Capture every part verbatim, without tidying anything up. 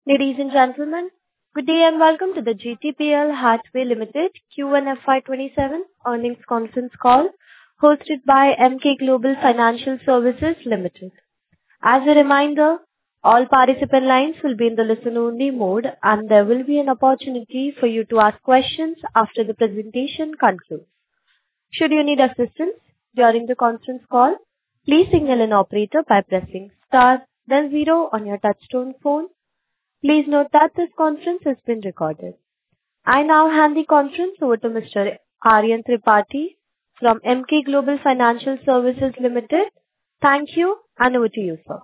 Ladies and gentlemen, good day and welcome to the G T P L Hathway Limited Q one F Y twenty-seven earnings conference call hosted by Emkay Global Financial Services Limited. As a reminder, all participant lines will be in the listen-only mode, and there will be an opportunity for you to ask questions after the presentation concludes. Should you need assistance during the conference call, please signal an operator by pressing star then zero on your touchtone phone. Please note that this conference has been recorded. I now hand the conference over to Mister Aryan Tripathi from Emkay Global Financial Services Limited. Thank you, and over to you, sir.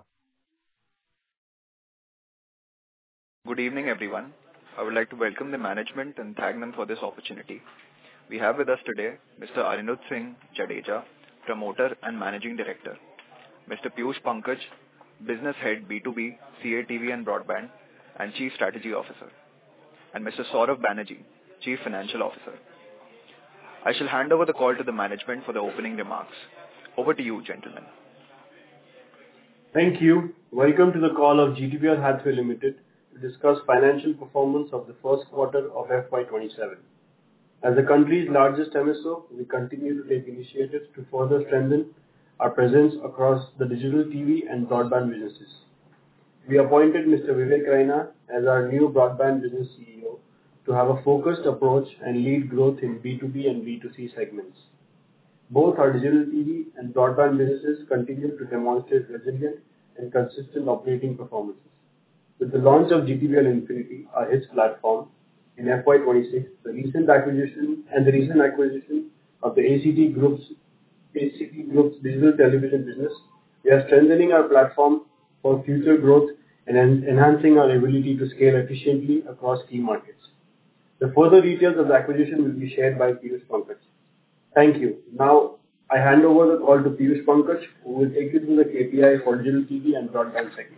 Good evening, everyone. I would like to welcome the management and thank them for this opportunity. We have with us today Mister Anirudh Singh Jadeja, Promoter and Managing Director, Mister Piyush Pankaj, Business Head B two B, C A T V and Broadband, and Chief Strategy Officer, and Mister Saurabh Banerjee, Chief Financial Officer. I shall hand over the call to the management for the opening remarks. Over to you, gentlemen. Thank you. Welcome to the call of G T P L Hathway Limited to discuss financial performance of the first quarter of F Y twenty-seven. As the country's largest M S O, we continue to take initiatives to further strengthen our presence across the digital T V and broadband businesses. We appointed Mister Vivek Raina as our new broadband business C E O to have a focused approach and lead growth in B two B and B two C segments. Both our digital T V and broadband businesses continue to demonstrate resilient and consistent operating performances. With the launch of G T P L Infinity, our H I T S platform, in F Y twenty-six, the recent acquisition and the recent acquisition of the A C T Group's A C T Group's digital television business, we are strengthening our platform for future growth and en- enhancing our ability to scale efficiently across key markets. The further details of the acquisition will be shared by Piyush Pankaj. Thank you. Now, I hand over the call to Piyush Pankaj, who will take you through the K P I for digital T V and broadband segment.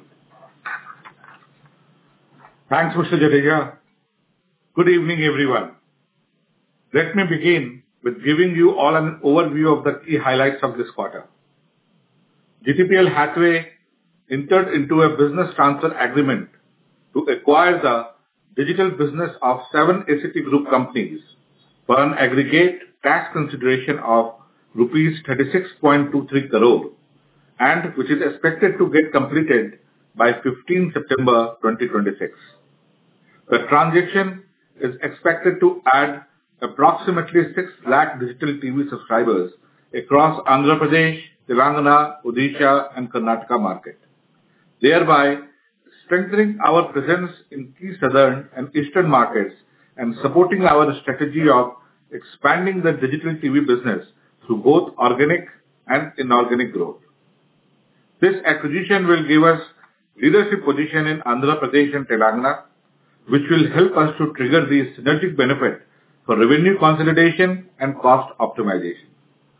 Thanks, Mister Jadeja. Good evening, everyone. Let me begin with giving you all an overview of the key highlights of this quarter. G T P L Hathway entered into a business transfer agreement to acquire the digital business of seven A C T Group companies for an aggregate cash consideration of rupees thirty-six point two three crore, and which is expected to get completed by fifteenth September twenty twenty-six. The transaction is expected to add approximately six lakh digital T V subscribers across Andhra Pradesh, Telangana, Odisha, and Karnataka market, thereby strengthening our presence in key southern and eastern markets and supporting our strategy of expanding the digital T V business through both organic and inorganic growth. This acquisition will give us leadership position in Andhra Pradesh and Telangana, which will help us to trigger the synergistic benefit for revenue consolidation and cost optimization.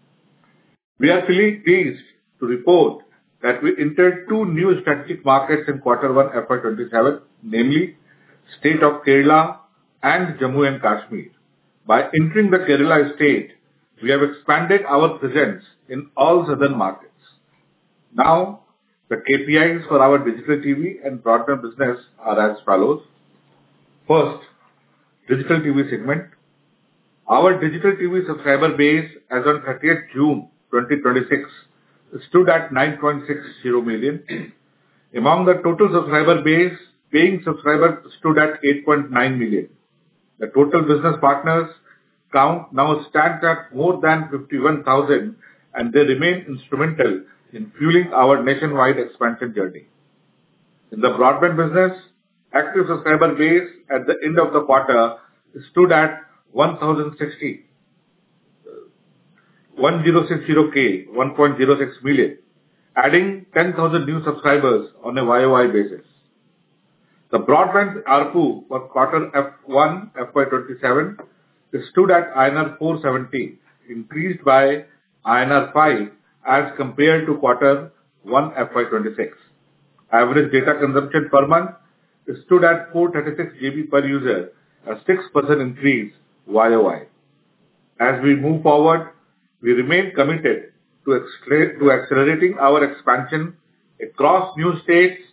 We are really pleased to report that we entered two new strategic markets in quarter one F Y twenty-seven, namely state of Kerala and Jammu and Kashmir. By entering the Kerala state, we have expanded our presence in all southern markets. Now, the K P Is for our digital T V and broadband business are as follows. First, digital T V segment. Our digital T V subscriber base as on thirtieth June twenty twenty-six stood at nine point six zero million. Among the total subscriber base, paying subscribers stood at eight point nine million. The total business partners count now stands at more than fifty-one thousand, and they remain instrumental in fueling our nationwide expansion journey. In the broadband business, active subscriber base at the end of the quarter stood at one thousand sixty, one thousand sixty K, one point zero six million, adding ten thousand new subscribers on a Y O Y basis. The broadband A R P U for quarter F one F Y twenty-seven stood at I N R four seventy, increased by I N R five as compared to quarter one F Y twenty-six. Average data consumption per month stood at four hundred thirty-six gigabytes per user, a six percent increase Y O Y. As we move forward, we remain committed to, to accelerating our expansion across new states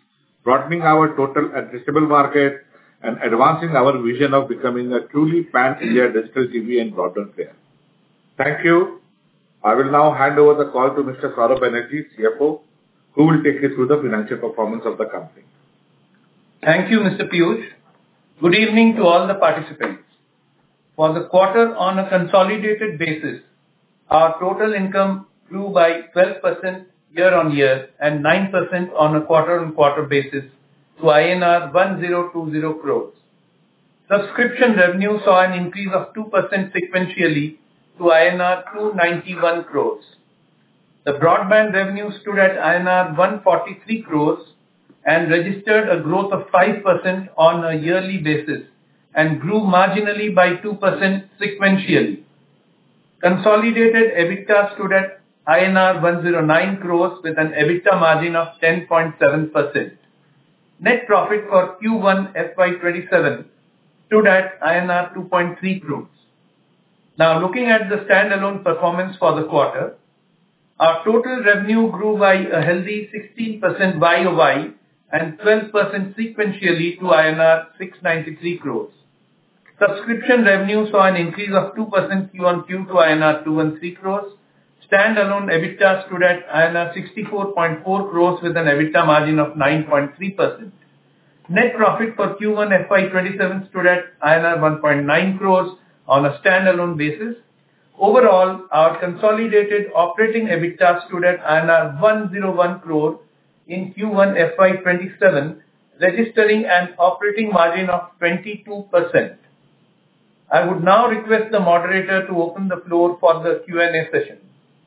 broadening our total addressable market, and advancing our vision of becoming a truly pan-India digital T V and broadband player. Thank you. I will now hand over the call to Mister Saurabh Banerjee, C F O, who will take you through the financial performance of the company. Thank you, Mister Piyush. Good evening to all the participants. For the quarter on a consolidated basis, our total income grew by twelve percent year-on-year and nine percent on a quarter-on-quarter basis to I N R one thousand twenty crores. Subscription revenue saw an increase of two percent sequentially to I N R two hundred ninety-one crores. The broadband revenue stood at I N R one hundred forty-three crores and registered a growth of five percent on a yearly basis and grew marginally by two percent sequentially. Consolidated EBITDA stood at I N R one hundred nine crores with an EBITDA margin of ten point seven percent. Net profit for Q one F Y twenty-seven stood at I N R two point three crores. Now looking at the standalone performance for the quarter, our total revenue grew by a healthy sixteen percent Y O Y and twelve percent sequentially to I N R six hundred ninety-three crores. Subscription revenue saw an increase of two percent Q on Q to I N R two hundred thirteen crores. Standalone EBITDA stood at I N R sixty-four point four crores with an EBITDA margin of nine point three percent. Net profit for Q one F Y twenty-seven stood at I N R one point nine crores on a standalone basis. Overall, our consolidated operating EBITDA stood at I N R one hundred one crore in Q one F Y twenty-seven, registering an operating margin of twenty-two percent. I would now request the moderator to open the floor for the Q and A session.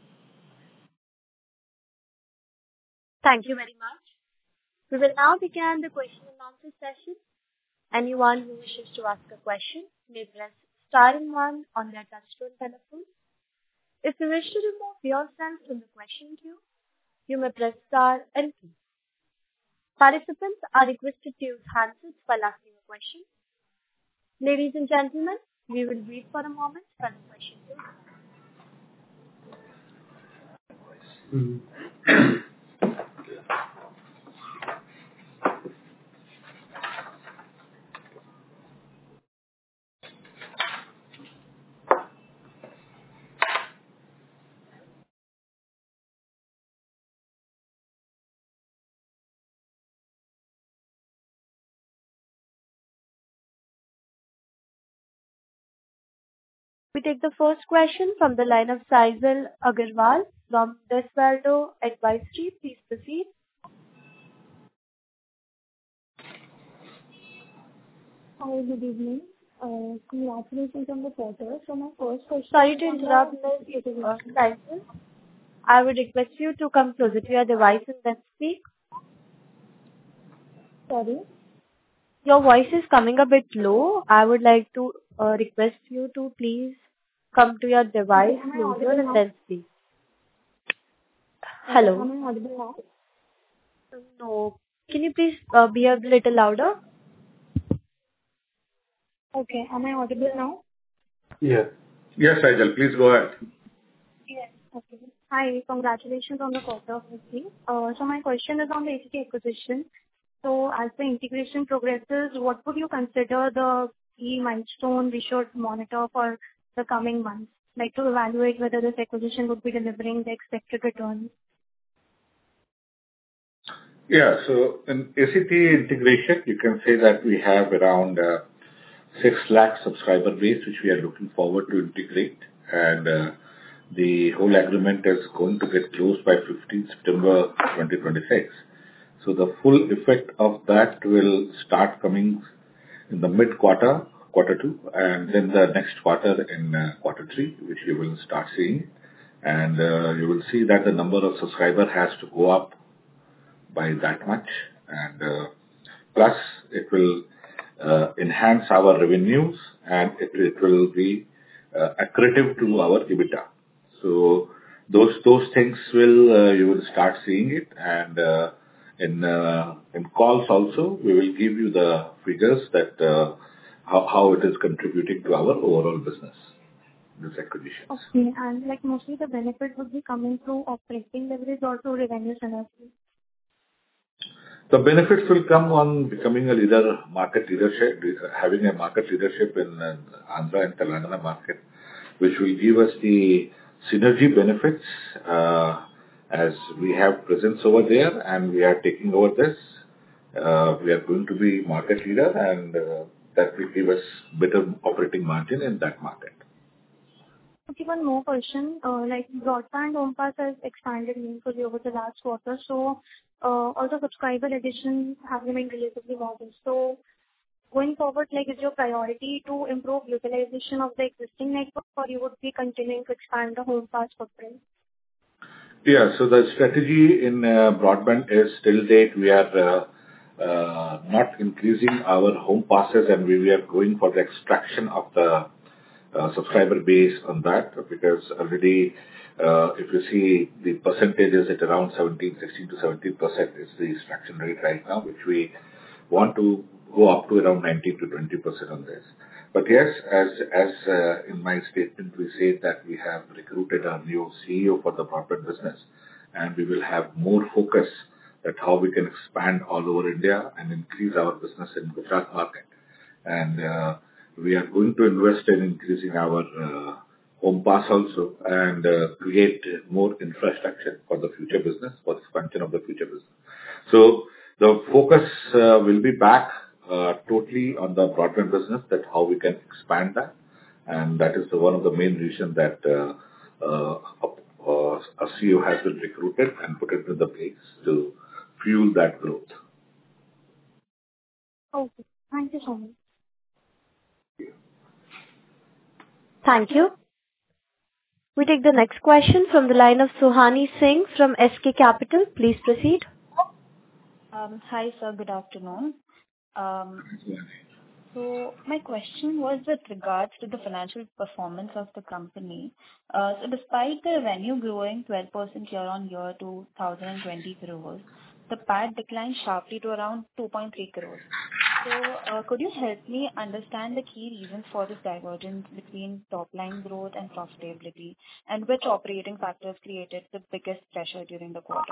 Thank you very much. We will now begin the question and answer session. Anyone who wishes to ask a question may press star and one on their touchtone telephone. If you wish to remove yourself from the question queue, you may press star and two. Participants are requested to use handsets while asking a question. Ladies and gentlemen, we will wait for a moment for the question queue. Mm-hmm. We take the first question from the line of Saijal Agarwal from Desvaldo Advisory. Please proceed. Hi, good evening. Uh, congratulations on the quarter. So my first question... Sorry to interrupt, Miz Uh, Saijal. I would request you to come closer to your device and then speak. Sorry? Your voice is coming a bit low. I would like to uh, request you to please come to your device Am I closer audible and now? then speak. Hello. Am I audible now? No. Can you please uh, be a little louder? Okay. Am I audible now? Yeah. Yes, Saijal, please go ahead. Yes. Okay. Hi. Congratulations on the quarter, obviously. Uh, so my question is on the A C T acquisition. So as the integration progresses, what would you consider the key milestone we should monitor for the coming months, like to evaluate whether this acquisition would be delivering the expected return? Yeah, so in A C T integration, you can say that we have around uh, six lakh subscriber base, which we are looking forward to integrate. And uh, the whole agreement is going to get closed by fifteenth September twenty twenty-six. So the full effect of that will start coming in the mid-quarter, quarter two, and then the next quarter in uh, quarter three, which you will start seeing. And uh, you will see that the number of subscriber has to go up by that much. And uh, plus, it will uh, enhance our revenues and it, it will be uh, accretive to our EBITDA. So those those things will, uh, you will start seeing it. And uh, in uh, in calls also, we will give you the figures that uh, how, how it is contributing to our overall business, this acquisition. Okay, and like mostly the benefit would be coming through operating leverage or through revenue synergy? The benefits will come on becoming a leader, market leadership, having a market leadership in uh, Andhra and Telangana market, which will give us the synergy benefits uh, as we have presence over there and we are taking over this. Uh, we are going to be market leader and uh, that will give us better operating margin in that market. Okay, one more question. Uh, like broadband home pass has expanded meaningfully over the last quarter, so uh, also subscriber additions have remained relatively modest. So going forward, like is your priority to improve utilization of the existing network, or you would be continuing to expand the home pass footprint? Yeah, so the strategy in uh, broadband is till date we are uh, uh, not increasing our home passes and we, we are going for the extraction of the Uh, subscriber base on that, because already, uh, if you see the percentages at around seventeen, sixteen to seventeen percent is the extraction rate right now, which we want to go up to around nineteen to twenty percent on this. But yes, as as uh, in my statement, we say that we have recruited a new C E O for the broadband business, and we will have more focus at how we can expand all over India and increase our business in Gujarat market. And uh, we are going to invest in increasing our uh, home pass also and uh, create more infrastructure for the future business, for the expansion of the future business. So the focus uh, will be back uh, totally on the broadband business, that how we can expand that. And that is the, one of the main reasons that uh, uh, uh, a C E O has been recruited and put into the place to fuel that growth. Okay, thank you so much. Thank you. We take the next question from the line of Suhani Singh from S K Capital. Please proceed. Um, hi, sir. Good afternoon. Um, so my question was with regards to the financial performance of the company. Uh, so despite the revenue growing twelve percent year on year to one thousand twenty crores, the P A T declined sharply to around two point three crores. So, uh, could you help me understand the key reasons for this divergence between top-line growth and profitability, and which operating factors created the biggest pressure during the quarter?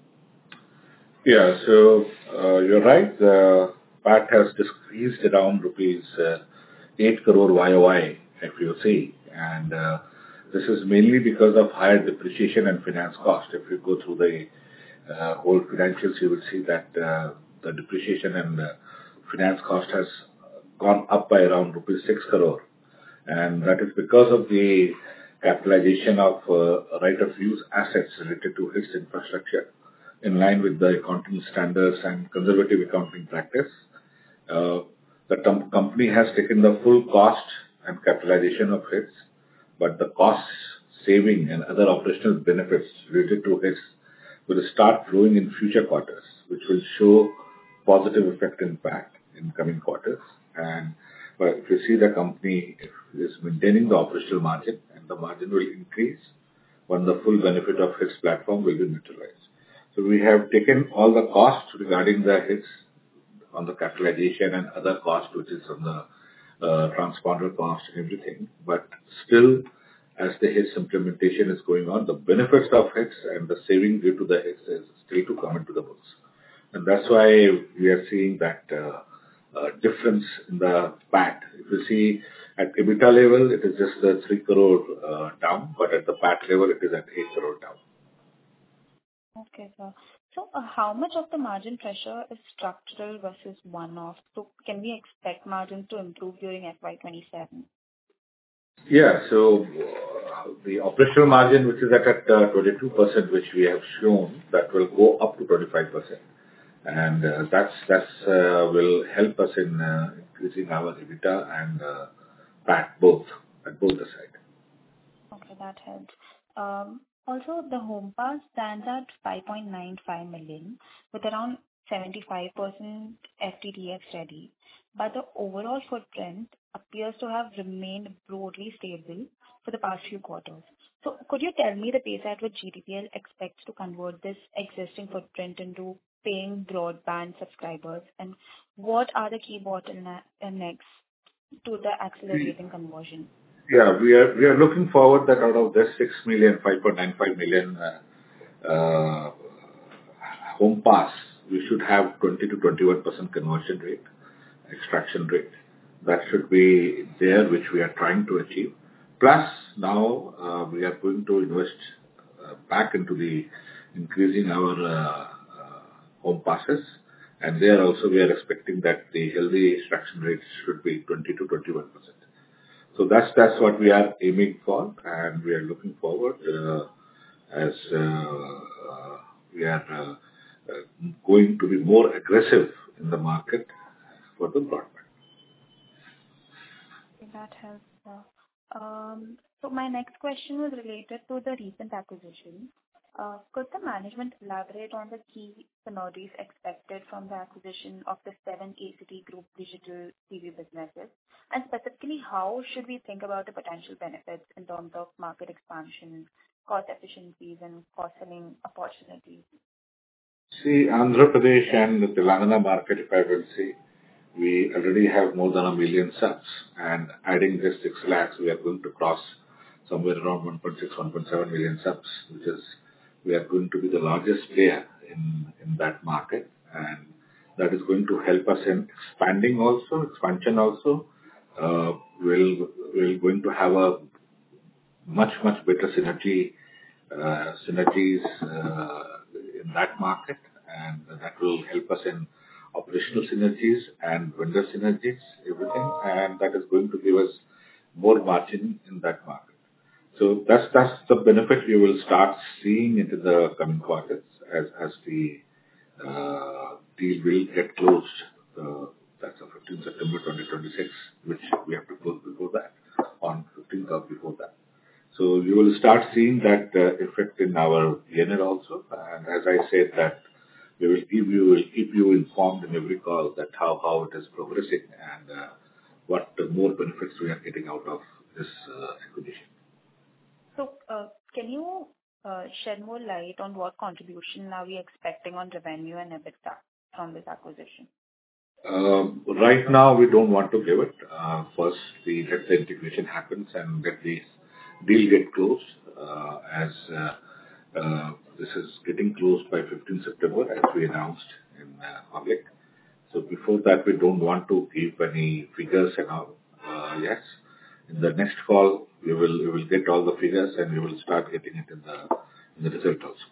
Yeah, so uh, you're right. The P A T has decreased around rupees uh, eight crore Y O Y, if you see, and uh, this is mainly because of higher depreciation and finance cost. If you go through the uh, whole financials, you will see that uh, the depreciation and uh, finance cost has gone up by around rupees six crore, and that is because of the capitalization of uh, right of use assets related to its infrastructure in line with the accounting standards and conservative accounting practice. Uh, the com- company has taken the full cost and capitalization of its, but the cost saving and other operational benefits related to its will start flowing in future quarters, which will show positive effect impact in coming quarters. And but if you see the company is maintaining the operational margin, and the margin will increase when the full benefit of its platform will be neutralized. So we have taken all the costs regarding the hits on the capitalization and other costs, which is on the uh, transponder cost and everything. But still, as the hits implementation is going on, the benefits of hits and the saving due to the hits is still to come into the books. And that's why we are seeing that uh, uh, difference in the P A T. If you see at EBITDA level, it is just uh, three crore uh, down, but at the P A T level, it is at eight crore down. Okay, sir. So, uh, how much of the margin pressure is structural versus one-off? So, can we expect margins to improve during F Y twenty-seven? Yeah. So uh, the operational margin, which is at at uh, twenty-two percent, which we have shown, that will go up to twenty-five percent. And uh, that's that's uh, will help us in uh, increasing our EBITDA and uh, P A T both, at both the side. Okay, that helps. Um, Also, the home pass stands at five point nine five million with around seventy-five percent F T T X ready, but the overall footprint appears to have remained broadly stable for the past few quarters. So, could you tell me the pace at which G T P L expects to convert this existing footprint into paying broadband subscribers, and what are the key bottlenecks to the accelerating conversion? Yeah, we are we are looking forward that out of this six million, five point nine five million uh, uh, home pass, we should have twenty to twenty-one percent conversion rate, extraction rate. That should be there, which we are trying to achieve. Plus, now uh, we are going to invest uh, back into the increasing our uh, uh, home passes, and there also we are expecting that the healthy extraction rates should be twenty to twenty-one percent. So that's that's what we are aiming for, and we are looking forward uh, as uh, uh, we are uh, uh, going to be more aggressive in the market for the broadband. That helps. Uh, um, so my next question was related to the recent acquisition. Uh, could the management elaborate on the key synergies expected from the acquisition of the seven A C T Group digital T V businesses? And specifically, how should we think about the potential benefits in terms of market expansion, cost efficiencies, and cross-selling opportunities? See, Andhra Pradesh and the Telangana market, if I will say, we already have more than a million subs, and adding this six lakhs, we are going to cross somewhere around one point six, one point seven million subs, which is, we are going to be the largest player in, in that market, and that is going to help us in expanding also, expansion also. Uh, we'll, we're going to have a much, much better synergy, uh, synergies, uh, in that market, and that will help us in operational synergies and vendor synergies, everything, and that is going to give us more margin in that market. So that's, that's the benefit you will start seeing into the coming quarters as, as the, uh, deal will get closed. Uh, that's on fifteenth September twenty twenty-six, which we have to close before that, on fifteenth or before that. So you will start seeing that uh, effect in our P and L also. And as I said, that we will give you, will keep you informed in every call that how, how it is progressing and uh, what uh, more benefits we are getting out of this uh, acquisition. So, uh, can you uh, shed more light on what contribution are we expecting on revenue and EBITDA from this acquisition? Um, right now, we don't want to give it. Uh, first, we let the integration happens and let the deal get closed, uh, as uh, uh, this is getting closed by fifteenth September, as we announced in uh, public. So before that, we don't want to give any figures and all. Uh, yes, in the next call, we will we will get all the figures and we will start getting it in the in the result also.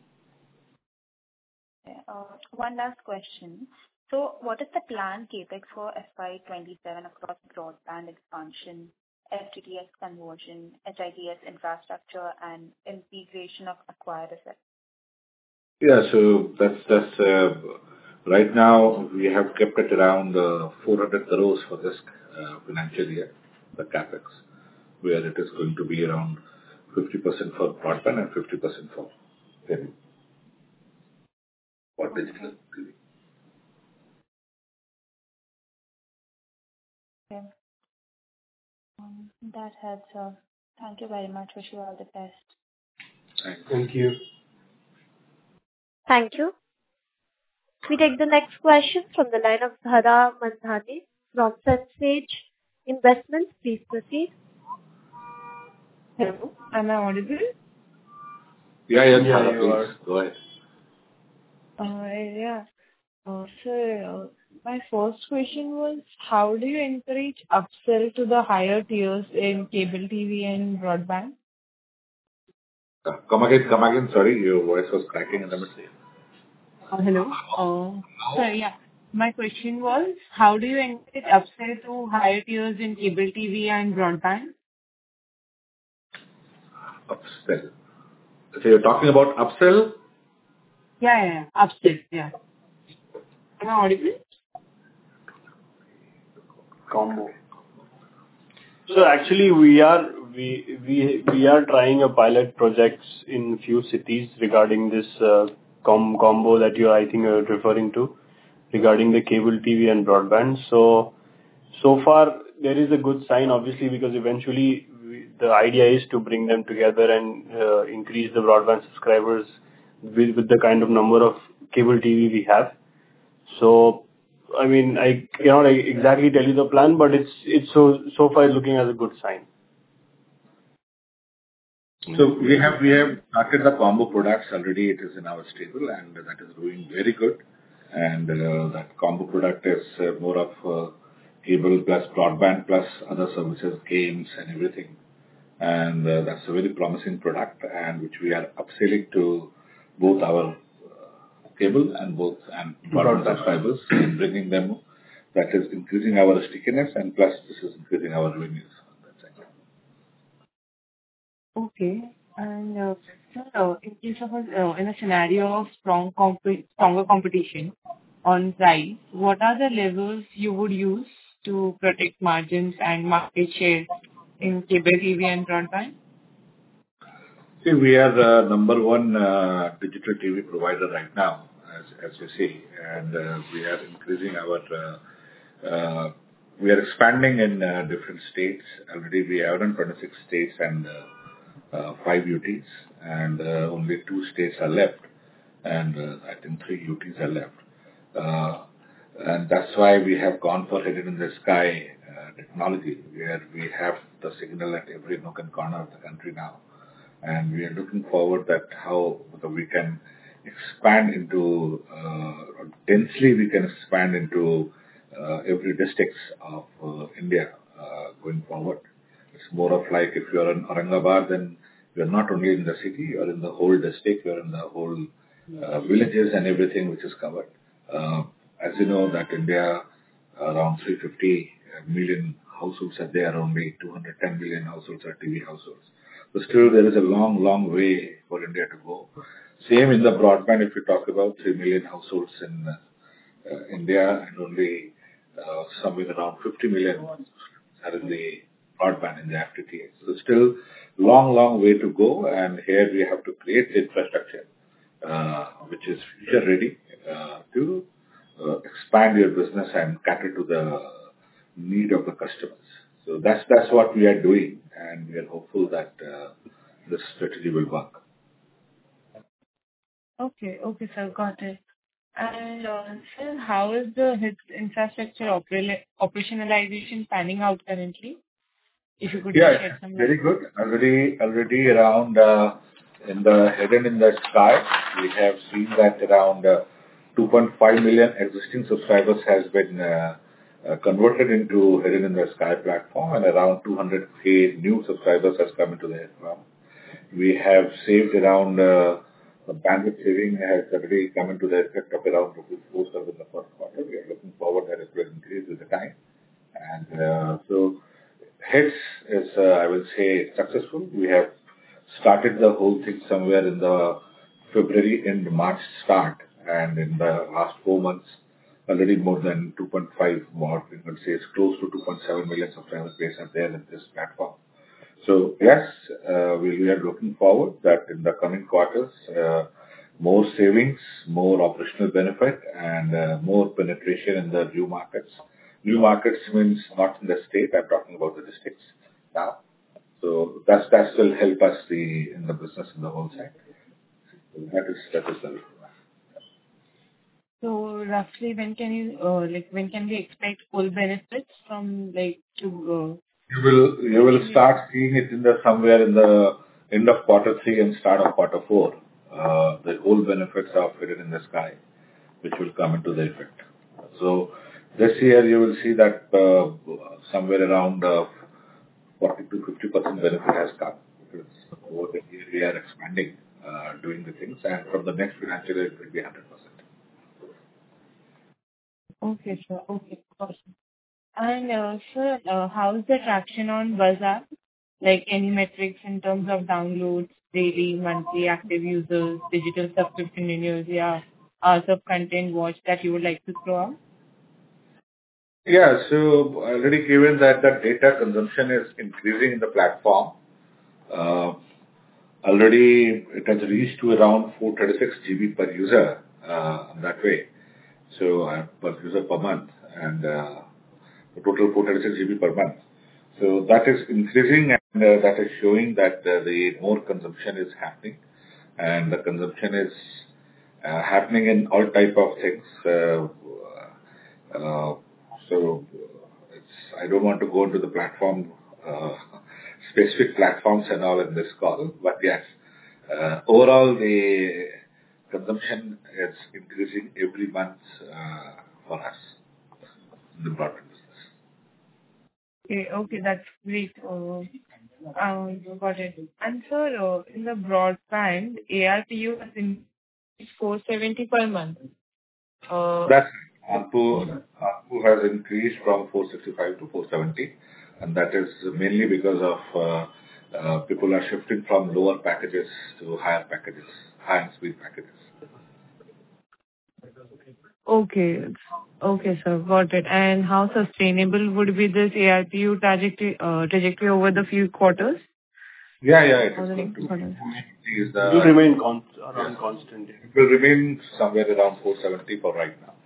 Uh, one last question. So, what is the planned capex for F Y twenty-seven across broadband expansion, F T T X conversion, H I T S infrastructure, and integration of acquired assets? Yeah, so that's that's uh, right now we have kept it around uh, four hundred crores for this uh, financial year, the capex, where it is going to be around fifty percent for broadband and fifty percent for TV, for digital T V. Okay. Um, that helps. Uh, thank you very much. Wish you all the best. Thanks. Thank you. Thank you. We take the next question from the line of Dhara Mandhani from Sunsage Investments. Please proceed. Hello, am I audible? Yeah, yeah, Yeah, Dhara, you please are. go ahead. Uh, yeah. Uh, sir, uh, my first question was, how do you encourage upsell to the higher tiers in cable T V and broadband? Uh, Come again, come again. Sorry, your voice was cracking in the middle. Uh, hello. Uh, so yeah, my question was, how do you encourage upsell to higher tiers in cable T V and broadband? Upsell. So you're talking about upsell? Yeah, yeah, yeah. Upsell, yeah. Am I audible? Combo. So actually, we are we we we are trying a pilot projects in few cities regarding this uh, com combo that you I think are referring to, regarding the cable T V and broadband. So so far there is a good sign, obviously, because eventually we, the idea is to bring them together and uh, increase the broadband subscribers with with the kind of number of cable T V we have. So, I mean, I cannot exactly tell you the plan, but it's it's so so far looking as a good sign. So we have we have started the combo products already. It is in our stable, and that is doing very good. And uh, that combo product is uh, more of uh, cable plus broadband plus other services, games and everything. And uh, that's a very promising product, and which we are upselling to both our uh, cable and both and broadband subscribers, and bringing them. That is increasing our stickiness, and plus this is increasing our revenues. Okay. And uh, sir, uh, in case of a, uh, in a scenario of strong comp- stronger competition on price, what are the levels you would use to protect margins and market share in cable T V and broadband? See, we are the number one uh, digital T V provider right now, as as you see, and uh, we are increasing our. Uh, uh, we are expanding in uh, different states. Already we have done twenty-six states and uh, uh, five U Ts, and uh, only two states are left, and uh, I think three U Ts are left. Uh, and that's why we have gone for hidden in the sky uh, technology, where we have the signal at every nook and corner of the country now. And we are looking forward that how we can expand into, uh, densely we can expand into uh, every districts of uh, India uh, going forward. It's more of like if you're in Aurangabad, then you're not only in the city, you're in the whole district, you're in the whole uh, villages and everything which is covered. Uh, as you know that India, around three hundred fifty million households are there, only two hundred ten million households are T V households. So still there is a long, long way for India to go. Same in the broadband, if you talk about three million households in uh, India, and only uh, somewhere around fifty million are in the broadband, in the F T T H. So still long, long way to go, and here we have to create the infrastructure, uh, which is future ready uh, to uh, expand your business and cater to the need of the customers. So that's that's what we are doing, and we are hopeful that uh, this strategy will work. Okay, okay, sir, got it. And uh, sir, how is the H I T S infrastructure opera- operationalization panning out currently? If you could Yeah, share some very light. good. Already, already around uh, in the hidden in the sky, we have seen that around uh, two point five million existing subscribers has been uh, uh, converted into hidden in the sky platform, and around two hundred K new subscribers has come into the platform. We have saved around uh, the bandwidth saving has already come into the effect of around rupees four in the first quarter. We are looking forward that it will increase with the time. And uh, so H I T S is, uh, I will say, successful. We have started the whole thing somewhere in the February and March start, and in the last four months, already more than two point five more, we can say it's close to two point seven million subscribers base are there in this platform. So yes, uh, we, we are looking forward that in the coming quarters, uh, more savings, more operational benefit, and uh, more penetration in the new markets. New markets means not in the state, I'm talking about the districts now. So that's, that will help us the, in the business in the whole side. So that is, that is the So roughly, when can you, uh, like, when can we expect full benefits from, like, to, You will you will start seeing it in the somewhere in the end of quarter three and start of quarter four. Uh, the whole benefits of hidden in the sky, which will come into the effect. So this year you will see that uh, somewhere around uh, forty to fifty percent benefit has come. Because over the year we are expanding, uh, doing the things, and from the next financial year it will be one hundred percent. uh, okay, sir, okay, awesome. And uh, sir, uh, how is the traction on Buzz app? Like any metrics in terms of downloads, daily, monthly active users, digital subscription renewals, yeah, hours of content watched that you would like to throw out? Yeah. So already given that the data consumption is increasing in the platform, uh, already it has reached to around four hundred thirty-six G B per user, uh, that way. So, uh, per user per month, and uh, the total four hundred thirty-six G B per month. So that is increasing, and uh, that is showing that uh, the more consumption is happening, and the consumption is uh, happening in all type of things. Uh, uh, so it's, I don't want to go into the platform, uh, specific platforms and all in this call, but yes, uh, overall the consumption is increasing every month uh, for us in the broadband business. Okay, okay, that's great. Uh, um, got it. And sir, uh, in the broadband, A R P U has increased four seventy per month. Uh, That's ARPU, ARPU has increased from four sixty-five to four seventy, and that is mainly because of uh, uh, people are shifting from lower packages to higher packages, higher speed packages. Okay. Okay, sir. Got it. And how sustainable would be this A R P U trajectory uh, trajectory over the few quarters? Yeah, yeah, it Or is the going next to quarters? It is will the remain con- around yes. constant. It will remain somewhere around four seventy for right now.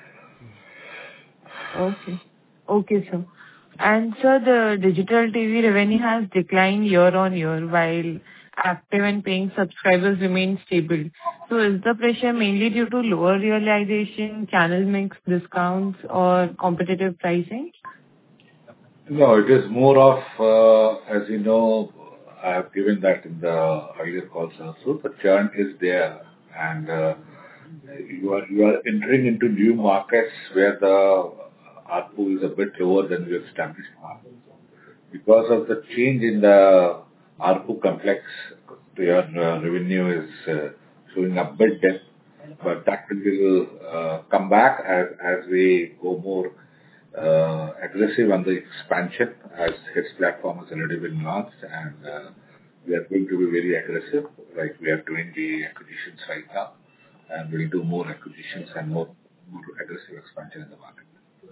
Okay. Okay, sir. And sir, the digital T V revenue has declined year-on-year, while active and paying subscribers remain stable. So is the pressure mainly due to lower realization, channel mix, discounts, or competitive pricing? No, it is more of, uh, as you know, I have given that in the earlier calls also, the churn is there, and uh, you are you are entering into new markets where the ARPU is a bit lower than the established markets. Because of the change in the ARPU complex, your uh, revenue is uh, showing a bit dip, but that will uh, come back as as we go more uh, aggressive on the expansion, as H I T S platform has already been launched, and uh, we are going to be very aggressive, like we are doing the acquisitions right now, and we'll do more acquisitions and more more aggressive expansion in the market.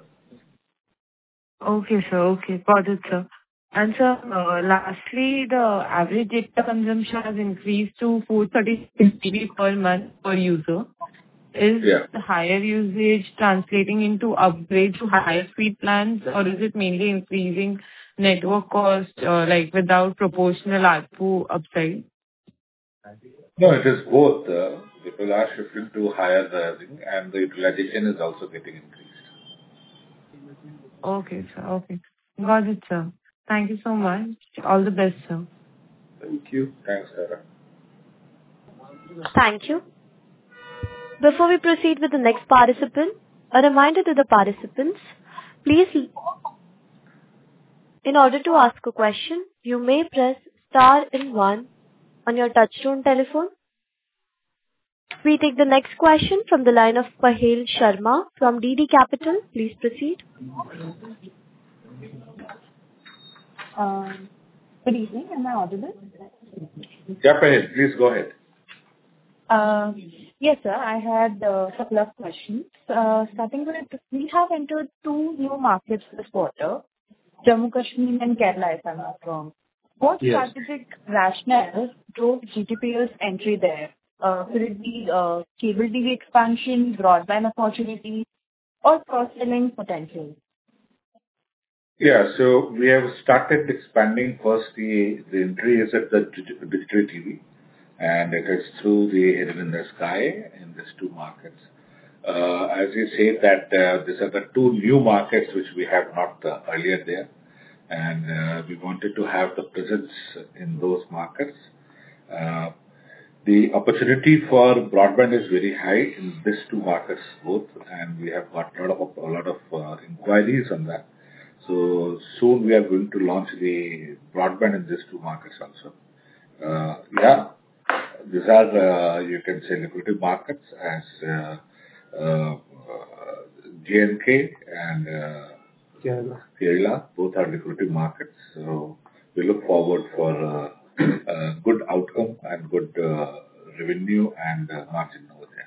Okay, sir. Okay. Got it, sir. And sir, uh, lastly, the average data consumption has increased to four thirty-six G B per month per user. Is Yeah. the higher usage translating into upgrade to higher speed plans, or is it mainly increasing network cost, uh, like without proportional ARPU upside? No, it is both. uh, People are shifting to higher uh, thing, and the utilization is also getting increased. Okay, sir. Okay. Got it, sir. Thank you so much. All the best, sir. Thank you. Thanks, Sarah. Thank you. Before we proceed with the next participant, a reminder to the participants, please, in order to ask a question, you may press star and one on your touchtone telephone. We take the next question from the line of Pahil Sharma from D D Capital. Please proceed. Um, Good evening. Am I audible? Yeah, Pahil, please go ahead. Uh, Yes, sir. I had a couple of questions. Uh, Starting with, we have entered two new markets this quarter, Jammu Kashmir and Kerala, if I'm not wrong. What Yes. strategic rationale drove G T P L's entry there? Uh, Could it be uh, cable T V expansion, broadband opportunity, or cross-selling potential? Yeah, so we have started expanding. First, the the entry is at the dig- digital T V, and it is through the Headend in the Sky in these two markets. Uh, As you say that, uh, these are the two new markets which we have not uh, earlier there, and uh, we wanted to have the presence in those markets. Uh, The opportunity for broadband is very high in these two markets both, and we have got a lot of a lot of uh, inquiries on that. So soon we are going to launch the broadband in these two markets also. Uh, Yeah, these are, uh, you can say, lucrative markets as uh, uh, J and K and uh, Kerala. Kerala, both are lucrative markets. So we look forward for uh, a good outcome and good uh, revenue and uh, margin over there.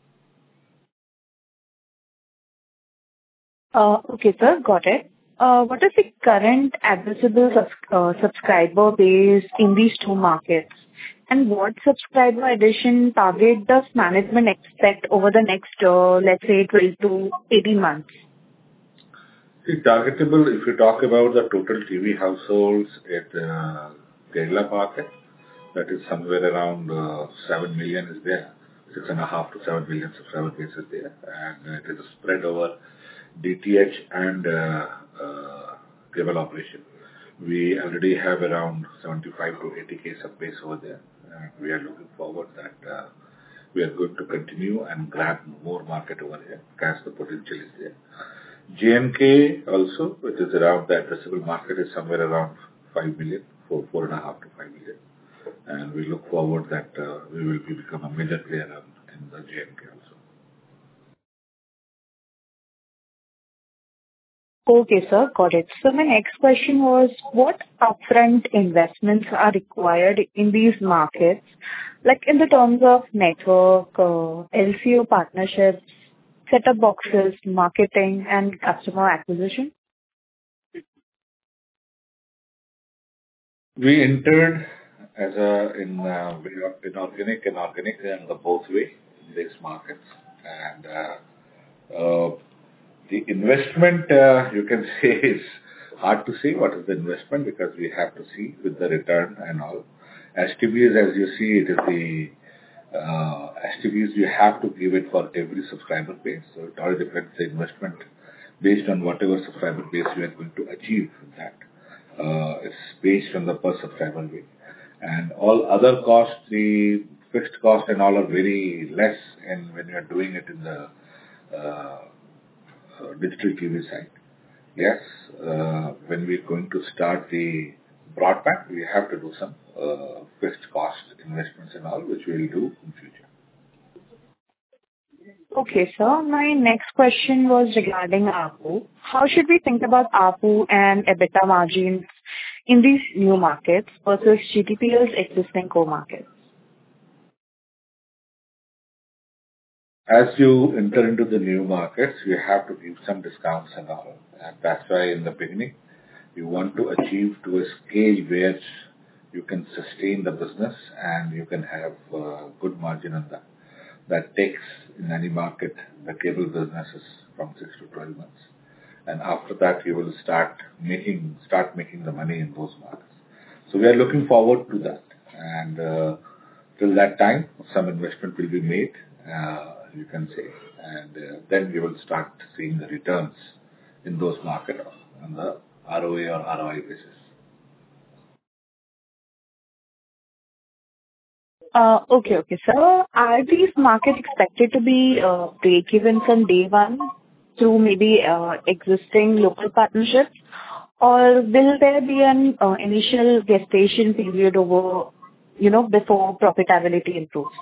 Uh, Okay, sir. Got it. Uh, What is the current addressable subs- uh, subscriber base in these two markets? And what subscriber addition target does management expect over the next, uh, let's say, twelve to eighteen months? See, targetable, if you talk about the total T V households at uh, Kerala market, that is somewhere around uh, seven million is there. Six and a half to seven million subscriber base is there. And it is spread over D T H and uh, uh, cable operation. We already have around seventy-five to eighty K sub base over there. And we are looking forward that uh, we are going to continue and grab more market over here as the potential is there. J and K also, which is around the addressable market, is somewhere around five million, four, four and a half to five million. And we look forward that uh, we will be become a major player in, in the J and K also. Okay, sir. Got it. So my next question was, what upfront investments are required in these markets, like in the terms of network, uh, L C O partnerships, set-up boxes, marketing, and customer acquisition? We entered as a in uh, inorganic and organic in the both way in these markets, and uh, uh, the investment, uh, you can say, is hard to say what is the investment because we have to see with the return and all. S T Bs, as you see, it is the uh, S T Bs you have to give it for every subscriber base. So it all depends the investment based on whatever subscriber base you are going to achieve with that. Uh, it's based on the per subscriber base. And all other costs, the fixed cost and all are very less and when you are doing it in the uh, Uh, digital T V side. Yes, uh, when we're going to start the broadband, we have to do some uh, fixed cost investments and all, which we will do in future. Okay, sir. My next question was regarding A R P U. How should we think about A R P U and EBITDA margins in these new markets versus G T P L's existing core markets? As you enter into the new markets, you have to give some discounts and all. And that's why in the beginning, you want to achieve to a scale where you can sustain the business and you can have uh, good margin on that. That takes, in any market, the cable business is from six to twelve months. And after that, you will start making, start making the money in those markets. So we are looking forward to that. And uh, till that time, some investment will be made. Uh, you can say, and uh, then we will start seeing the returns in those markets on the R O A or R O I basis. Uh, okay, okay, sir. Are these markets expected to be uh, break-even from day one through maybe uh, existing local partnerships, or will there be an uh, initial gestation period over, you know, before profitability improves?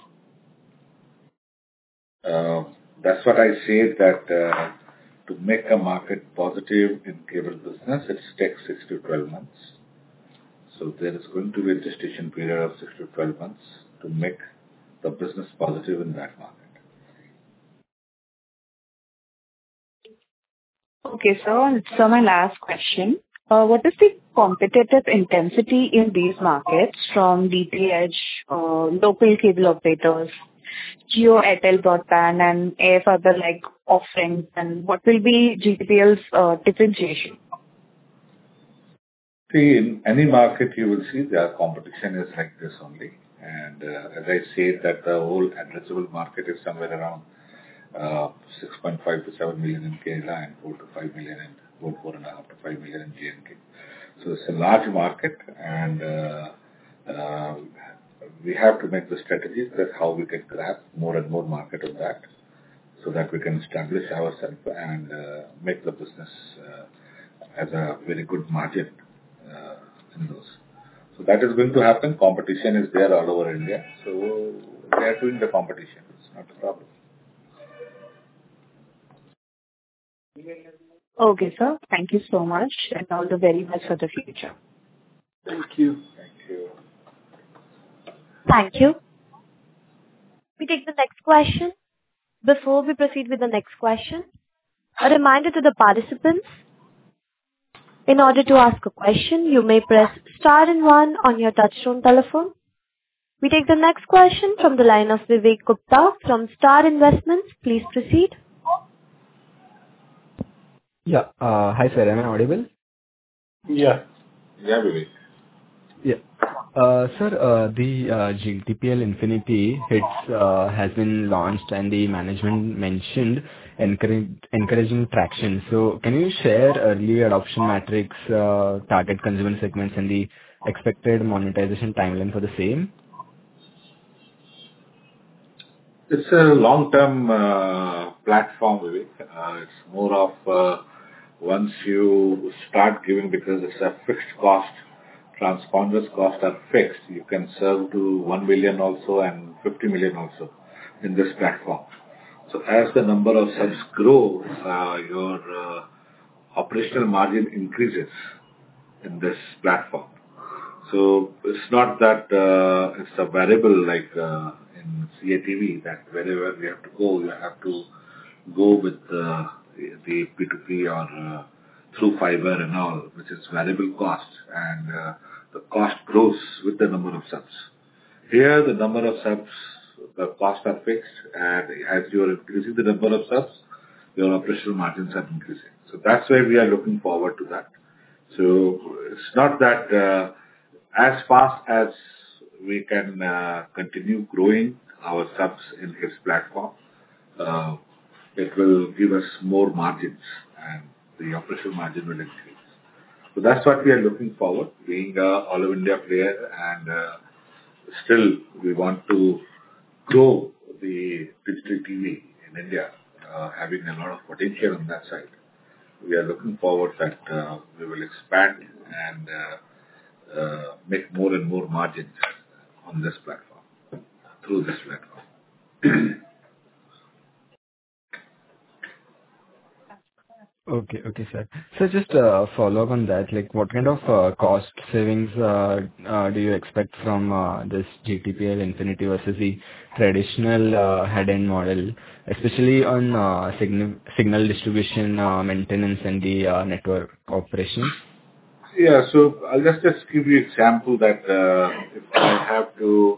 Uh, that's what I said, that uh, to make a market positive in cable business, it takes six to twelve months. So there is going to be a gestation period of six to twelve months to make the business positive in that market. Okay, sir. So my last question. Uh, what is the competitive intensity in these markets from D T H, uh, local cable operators, Jio, Airtel broadband, and A F other like offerings, and what will be G T P L's uh, differentiation? See, in any market you will see their competition is like this only. And uh, as I said, that the whole addressable market is somewhere around uh, six point five to seven million in Kerala and four to five million in about four and a half to five million in J and K. So it's a large market, and uh, uh, we have to make the strategies that how we can grab more and more market on that, so that we can establish ourselves and uh, make the business uh, as a very good margin uh, in those. So that is going to happen. Competition is there all over India, so they are doing the competition. It's not a problem. Okay, sir. Thank you so much, and all the very best for the future. Thank you. Thank you. Thank you. We take the next question. Before we proceed with the next question, a reminder to the participants, in order to ask a question, you may press star and one on your touchtone telephone. We take the next question from the line of Vivek Gupta from Star Investments. Please proceed. Yeah. Uh, hi, sir. Am I audible? Yeah. Yeah, Vivek. Yeah. Uh, sir, uh, the uh, G T P L Infinity hits uh, has been launched, and the management mentioned encourage, encouraging traction. So, can you share early adoption metrics, uh, target consumer segments, and the expected monetization timeline for the same? It's a long-term uh, platform, Vivek. Uh, It's more of uh, once you start giving, because it's a fixed cost, transponders costs are fixed, you can serve to one million also and fifty million also in this platform. So as the number of subs grow, uh, your uh, operational margin increases in this platform. So it's not that uh, it's a variable like uh, in C A T V, that wherever we have to go, you have to go with uh, the P two P or uh, through fiber and all, which is variable cost, and uh, the cost grows with the number of subs. Here, the number of subs, the costs are fixed, and as you are increasing the number of subs, your operational margins are increasing. So that's why we are looking forward to that. So it's not that uh, as fast as we can uh, continue growing our subs in his platform, uh, it will give us more margins and the operational margin will increase. So that's what we are looking forward, being a all of India player, and uh, still we want to grow the digital T V in India, uh, having a lot of potential on that side. We are looking forward that uh, we will expand and uh, uh, make more and more margins on this platform, through this platform. Okay, okay, sir. So just uh, follow up on that, like what kind of uh, cost savings uh, uh, do you expect from uh, this G T P L Infinity versus the traditional uh, head-end model, especially on uh, signal, signal distribution, uh, maintenance, and the uh, network operations? Yeah, so I'll just, just give you example that uh, if I have to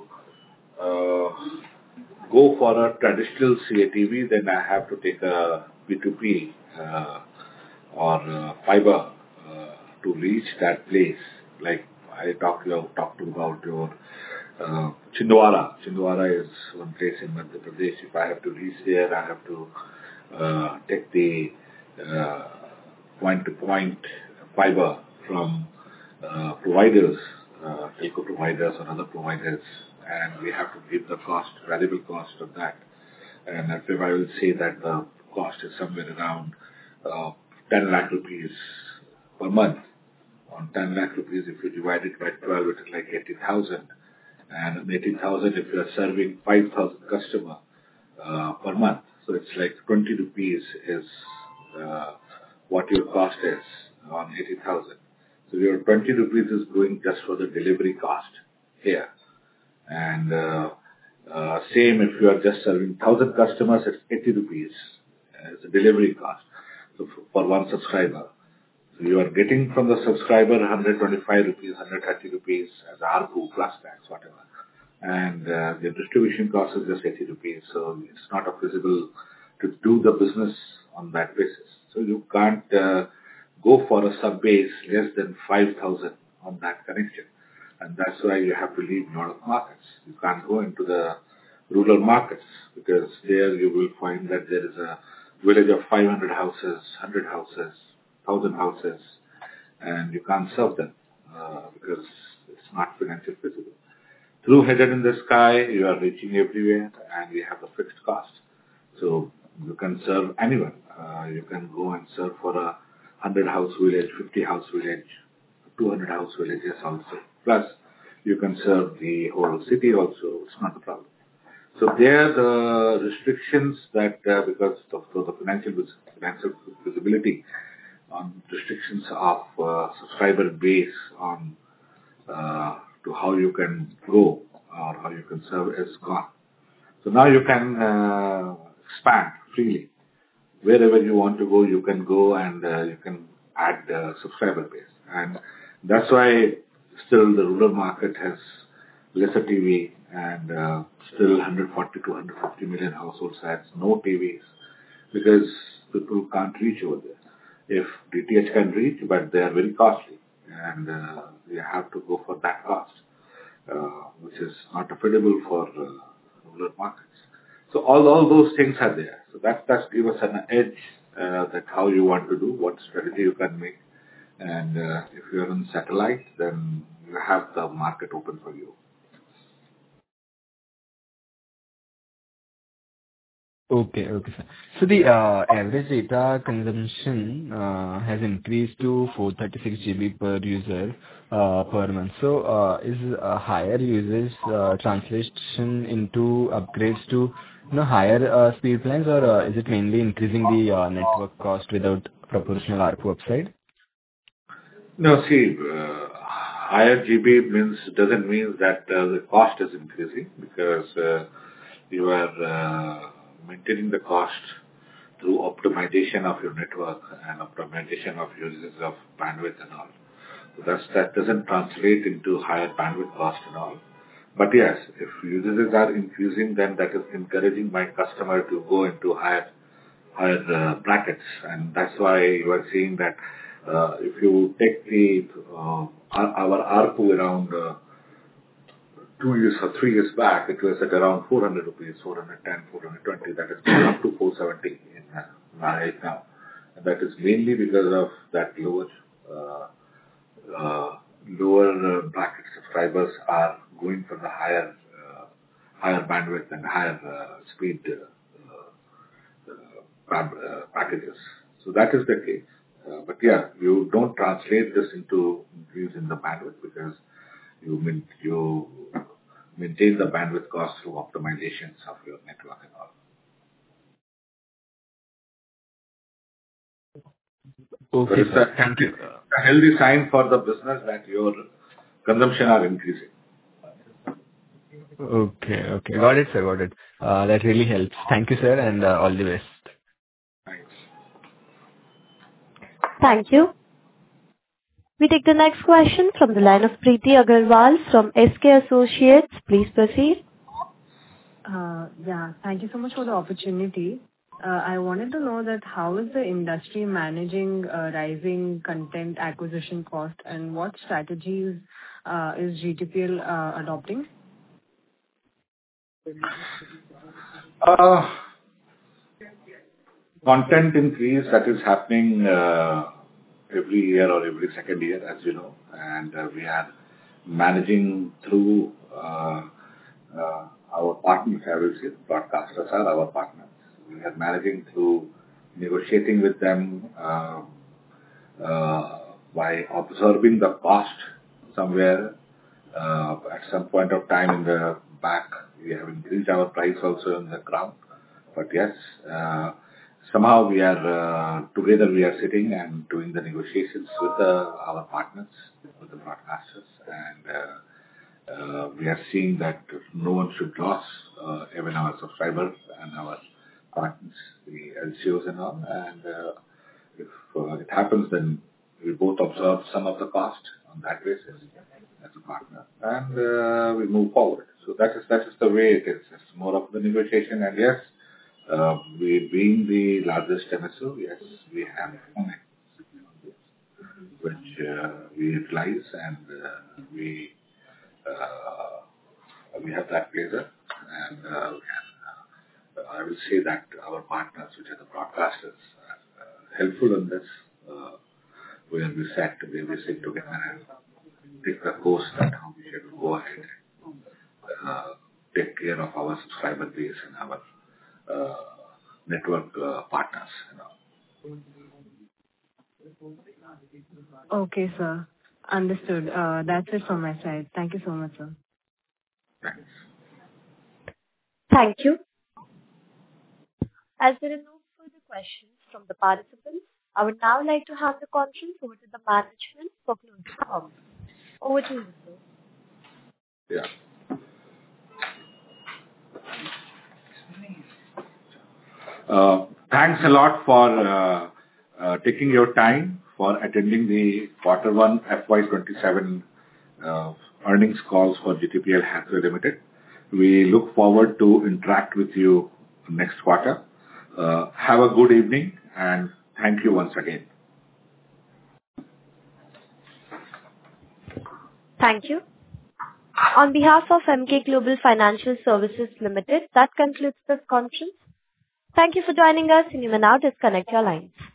uh, go for a traditional C A T V, then I have to take a P two P uh, or uh, fiber uh, to reach that place. Like I talked you talked about your uh, Chindwara. Chindwara is one place in Madhya Pradesh. If I have to reach there, I have to uh, take the uh, point-to-point fiber from uh, providers, uh, telco providers or other providers, and we have to give the cost, variable cost of that. And if I will say that the cost is somewhere around uh, ten lakh rupees per month. On ten lakh rupees, if you divide it by twelve, it is like eighty thousand. And on eighty thousand, if you are serving five thousand customer uh, per month, so it's like twenty rupees is uh, what your cost is on eighty thousand. So your twenty rupees is going just for the delivery cost here. And uh, uh, same if you are just serving one thousand customers, it's eighty rupees as a delivery cost. So for one subscriber. So you are getting from the subscriber one hundred twenty-five rupees, one hundred thirty rupees as A R P U plus tax, whatever. And uh, the distribution cost is just eighty rupees. So it's not feasible to do the business on that basis. So you can't uh, go for a sub base less than five thousand on that connection. And that's why you have to leave a lot of markets. You can't go into the rural markets because there you will find that there is a village of five hundred houses, one hundred houses, one thousand houses, and you can't serve them uh, because it's not financially feasible. Through Headend in the Sky, you are reaching everywhere and we have a fixed cost. So you can serve anyone. Uh, you can go and serve for a one hundred house village, fifty house village, two hundred house villages also. Plus, you can serve the whole city also. It's not a problem. So there the restrictions that uh, because of so the financial vis- financial visibility on restrictions of uh, subscriber base on uh, to how you can grow or how you can serve is gone. So now you can uh, expand freely. Wherever you want to go, you can go and uh, you can add uh, subscriber base. And that's why still the rural market has lesser T V and uh, still one hundred forty to one hundred fifty million households has no T Vs because people can't reach over there. If D T H can reach, but they are very costly and uh, you have to go for that cost, uh, which is not affordable for uh, rural markets. So all, all those things are there. So that that's give us an edge uh, that how you want to do, what strategy you can make. And uh, if you are on satellite, then you have the market open for you. Okay, okay, sir. So the uh, average data consumption uh, has increased to four thirty-six G B per user uh, per month. So uh, is uh, higher usage uh, translation into upgrades to you know higher uh, speed plans, or uh, is it mainly increasing the uh, network cost without proportional A R P U upside? No, see, uh, higher G B means doesn't mean that uh, the cost is increasing, because uh, you are uh, maintaining the cost through optimization of your network and optimization of uses of bandwidth and all. So that's, that doesn't translate into higher bandwidth cost and all. But yes, if usages are increasing, then that is encouraging my customer to go into higher higher uh, brackets, and that's why you are seeing that uh, if you take the uh, our, our A R P U around uh, two years or three years back, it was at around four hundred rupees, four hundred ten, four hundred twenty. That has gone up to four seventy in uh, right now. And that is mainly because of that lower uh, uh, lower uh, bracket subscribers are going for the higher uh, higher bandwidth and higher uh, speed uh, uh, uh, packages. So that is the case. Uh, but yeah, you don't translate this into increase in the bandwidth, because you mean you maintain the bandwidth cost through optimizations of your network and all. Okay, So it's sir. a, Thank you. a healthy sign for the business that your consumption are increasing. Okay, okay. Got it, sir. Got it. Uh, that really helps. Thank you, sir, and uh, all the best. Thanks. Thank you. We take the next question from the line of Preeti Agarwal from S K Associates. Please proceed. Uh, yeah, thank you so much for the opportunity. Uh, I wanted to know that how is the industry managing uh, rising content acquisition cost, and what strategies uh, is G T P L uh, adopting? Uh, content increase that is happening uh, every year or every second year, as you know, and uh, we are managing through uh, uh, our partners. I will say broadcasters are our partners. We are managing through negotiating with them uh, uh, by observing the cost somewhere. Uh, at some point of time in the back, we have increased our price also in the ground. But yes, uh, somehow we are uh, together. We are sitting and doing the negotiations with the, our partners, with the broadcasters, and uh, uh, we are seeing that no one should lose, uh, even our subscribers and our partners, the L C Os and all. And uh, if uh, it happens, then we both observe some of the cost on that basis as a partner, and uh, we move forward. So that is that is the way it is. It's more of the negotiation, and yes. Uh, we being the largest M S O, yes, we have which uh, we utilize, and uh, we uh, we have that pleasure. And uh, I will say that our partners, which are the broadcasters, are uh, helpful in this, uh, where we sat, where we sit together and take the course that how we should go ahead and uh, take care of our subscriber base and our Uh, network uh, partners. You know. Okay, sir. Understood. Uh, that's it from my side. Thank you so much, sir. Thanks. Thank you. As there are no further questions from the participants, I would now like to hand the conference over to the management for closing comments. Over to you, sir. Yeah. Uh, thanks a lot for uh, uh, taking your time for attending the quarter one F Y twenty-seven uh, earnings calls for G T P L Hathway Limited. We look forward to interact with you next quarter. Uh, have a good evening, and thank you once again. Thank you. On behalf of M K Global Financial Services Limited, that concludes this conference. Thank you for joining us, and you may now disconnect your lines.